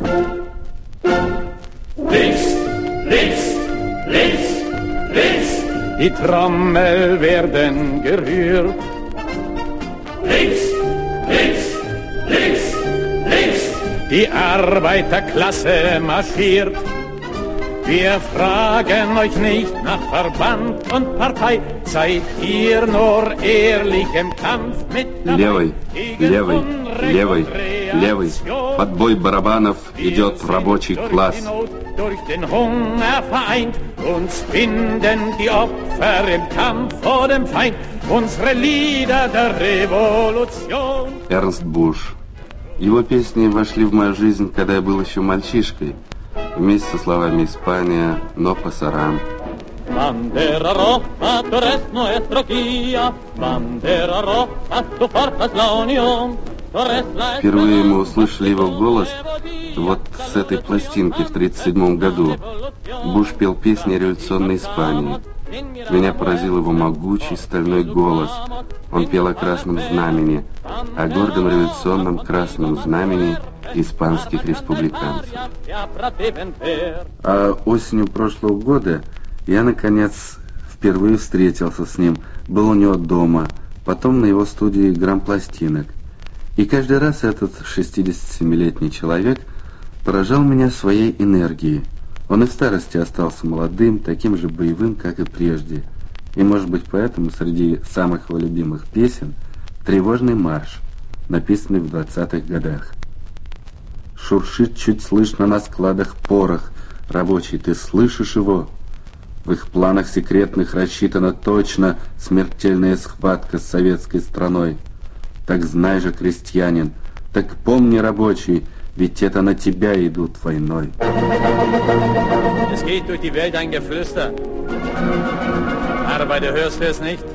Links, links, links, links. Die Trommel werden gerührt. Links, links, links, links. Die Arbeiterklasse marschiert. Wir fragen euch nicht nach Verband und Partei, seid ihr nur ehrlich im Kampf mit Левый, левый, левый, левый. Под бой барабанов идет рабочий класс. Durch den Hunger vereint, uns binden die Opfer im Kampf vor dem Feind, unsere Lieder der Revolution. Эрнст Буш. Его песни вошли в мою жизнь, когда я был еще мальчишкой. Вместе со словами «Испания», «Но пасаран». Bandera roja, tú eres nuestro guía. Bandera roja, tú portas la unión. Впервые мы услышали его голос вот с этой пластинки в 1937 году. Буш пел песни о революционной Испании. Меня поразил его могучий стальной голос. Он пел о красном знамени, о гордом революционном красном знамени испанских республиканцев. А осенью прошлого года я, наконец, впервые встретился с ним. Был у него дома, потом на его студии грампластинок. И каждый раз этот 67-летний человек поражал меня своей энергией. Он и в старости остался молодым, таким же боевым, как и прежде. И, может быть, поэтому среди самых его любимых песен «Тревожный марш», написанный в 20-х годах. Шуршит чуть слышно на складах порох. Рабочий, ты слышишь его? В их планах секретных рассчитана точно смертельная схватка с советской страной. Так знай же, крестьянин, так помни, рабочий, ведь это на тебя идут войной. Es geht durch die Welt ein Geflüster. Arbeiter, hörst du es nicht?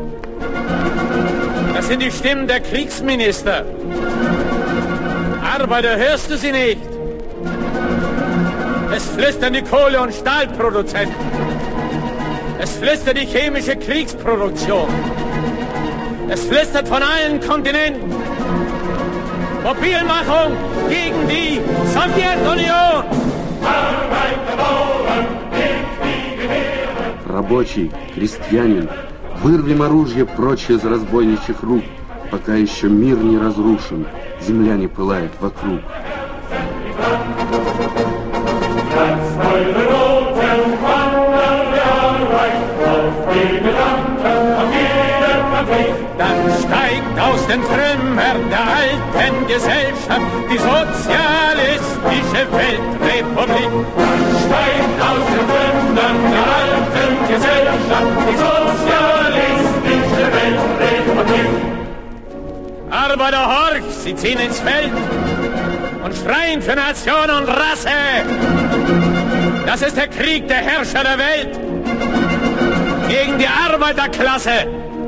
Das sind die Stimmen der Kriegsminister. Arbeiter, hörst du sie nicht? Es flüstern die Kohle- und Stahlproduzenten. Es flüstert die chemische Kriegsproduktion. Es flüstert von allen Kontinenten. Mobilmachung gegen die Sowjetunion. Arbeiter, Bauern, nehmt die Gewehre. Рабочий, крестьянин, вырвем оружие прочь из разбойничьих рук, пока еще мир не разрушен, земля не пылает вокруг. Dann steigt aus den Trümmern der alten Gesellschaft die sozialistische Weltrepublik. Dann steigt aus den Trümmern der alten Gesellschaft die sozialistische Weltrepublik. Arbeiter, horch, sie ziehen ins Feld und schreien für Nation und Rasse. Das ist der Krieg der Herrscher der Welt gegen die Arbeiterklasse.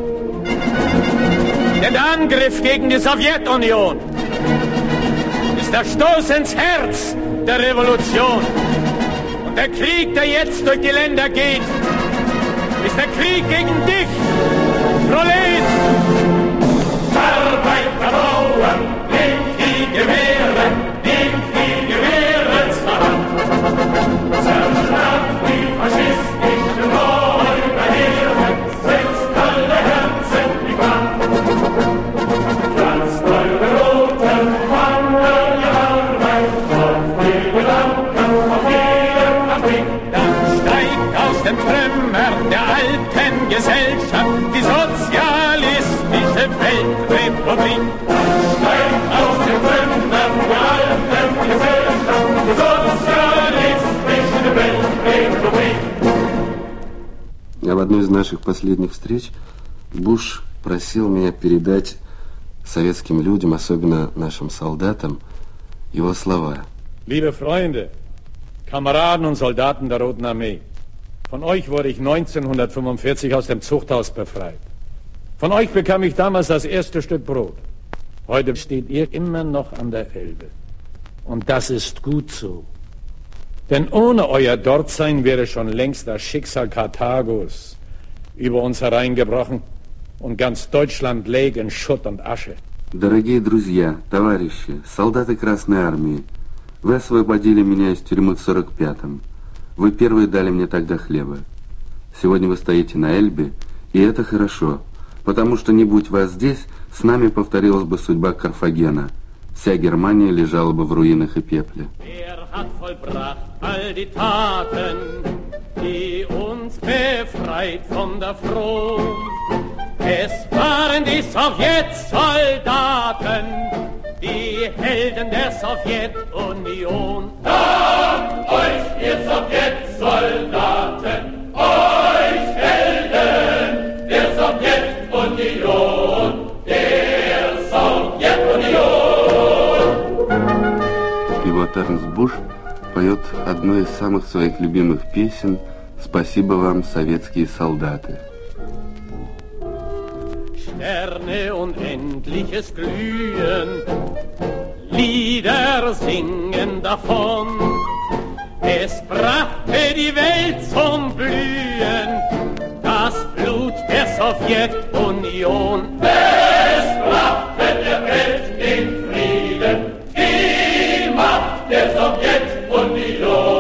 Der Angriff gegen die Sowjetunion ist der Stoß ins Herz der Revolution. Und der Krieg, der jetzt durch die Länder geht, ist der Krieg gegen dich, Prolet! Arbeiter, Bauern, nehmt die Gewehre, nehmt die Gewehre zur Hand. Zerschlagt die faschistischen Räuberheere, setzt alle Herzen in Brand. Pflanzt eure roten Banner, die Arbeit, auf die Gedanken, auf jede Fabrik. Dann steigt aus den Trümmern der alten Gesellschaft die sozialistische Weltrepublik. Dann steigt aus den Trümmern der alten Gesellschaft die sozialistische Weltrepublik. А в одной из наших последних встреч Буш просил меня передать советским людям, особенно нашим солдатам, его слова. Liebe Freunde, Kameraden und Soldaten der Roten Armee, von euch wurde ich 1945 aus dem Zuchthaus befreit. Von euch bekam ich damals das erste Stück Brot. Heute steht ihr immer noch an der Elbe. Und das ist gut so. Denn ohne euer Dortsein wäre schon längst das Schicksal Karthagos über uns hereingebrochen und ganz Deutschland läge in Schutt und Asche. Дорогие друзья, товарищи, солдаты Красной Армии, Вы освободили меня из тюрьмы в 45-м. Вы первые дали мне тогда хлеба. Сегодня вы стоите на Эльбе, и это хорошо, потому что, не будь вас здесь, с нами повторилась бы судьба Карфагена. Вся Германия лежала бы в руинах и пепле. Die uns befreit von der Fron. Es waren die Sowjetsoldaten, die Helden der Sowjetunion. Dank euch, ihr Sowjetsoldaten, euch Helden der Sowjetunion, der Sowjetunion. И вот Эрнст Буш поет одну из самых своих любимых песен «Спасибо вам, советские солдаты». Sterne unendliches Glühen, Lieder singen davon. Es brachte die Welt zum Blühen, das Blut der Sowjetunion. Es brachte der Welt den Frieden, die Macht der Sowjetunion.